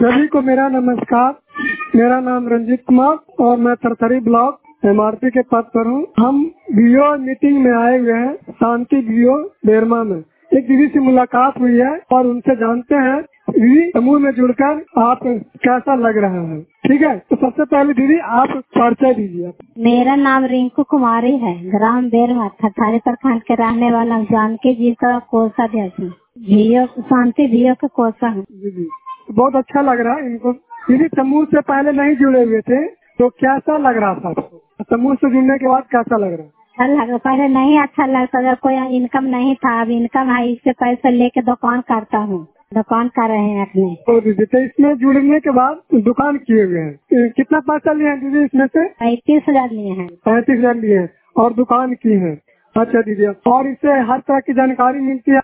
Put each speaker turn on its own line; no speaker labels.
सभी को मेरा नमस्कार। मेरा नाम रंजीत कुमार और मैं थरथरी ब्लॉक एमआरपी के पद पर हूँ। हम बीओ मीटिंग में आए हुए हैं, शांति बीओ बेरमा में। एक दीदी से मुलाकात हुई है और उनसे जानते हैं दीदी समूह में जुड़कर आप कैसा लग रहा है। ठीक है, तो सबसे पहले दीदी आप परिचय दीजिए।
मेरा नाम रिंकू कुमारी है, ग्राम बेरमा थरथरी प्रखंड के रहने वाला हूँ। जानकी जी का कोषाध्यक्ष हूँ, शांति बीओ का कोषा हूँ।
दीदी बहुत अच्छा लग रहा है इनको। दीदी समूह से पहले नहीं जुड़े हुए थे तो कैसा लग रहा था आपको? समूह से जुड़ने के बाद कैसा लग रहा है?
अच्छा लगा, पहले नहीं अच्छा लगता, अगर कोई इनकम नहीं था, अब इनकम है, इससे पैसे लेके दुकान करता हूँ, दुकान कर रहे हैं अपने।
तो दीदी तो इसमें जुड़ने के बाद दुकान किए हुए हैं, कितना पैसा लिए हैं दीदी इसमें से?
35,000 लिए हैं।
35,000 लिए हैं और दुकान की है। अच्छा दीदी, और इससे हर तरह की जानकारी मिलती है।